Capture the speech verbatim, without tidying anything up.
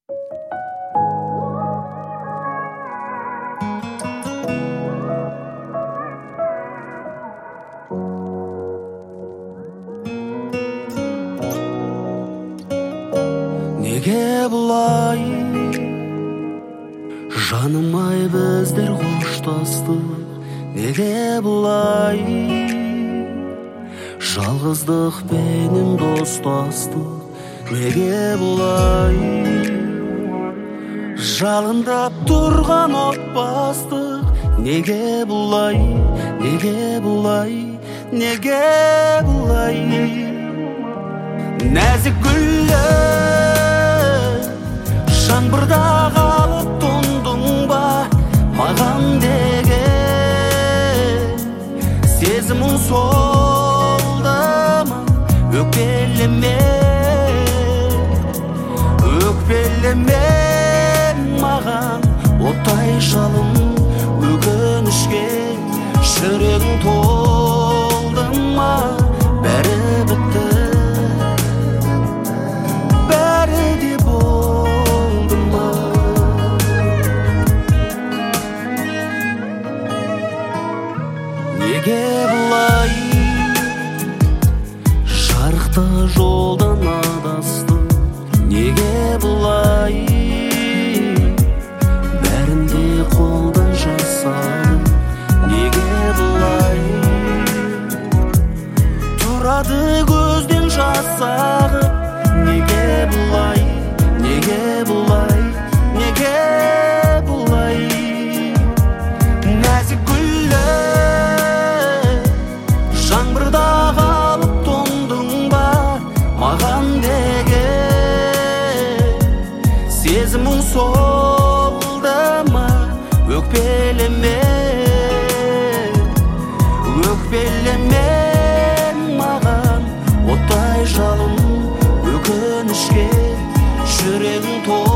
Неге бұлай жаным-ай біздер қоштастық? Неге бұлай жалғыздықпенен достастық? Неге бұлай жалындап тұрған отбастық? Неге бұлай, неге бұлай, неге бұлай? Нәзік гүлі жаңбырда қалып тұндың ба? Маған деген сезімің солды ма? Өкпелеме, өкпелеме маған оттай жалын. Өкінішке жүрегің толды ма? Бәрі бітті, бәрі де болды ма? Неге бұлай жарықты жолдан адасты? Неге бұлай бәрінде қолдан жасады? Неге бұлай тұрады көзден жас ағып? Неге бұлай, неге бұлай, неге бұлай? Нәзік гүлі жаңбырда қалып тоңдың ба? Маған деген сезімің солды ма? Өкпелеме, өкпелеме маған оттай жалын. Өкінішке жүрегің толды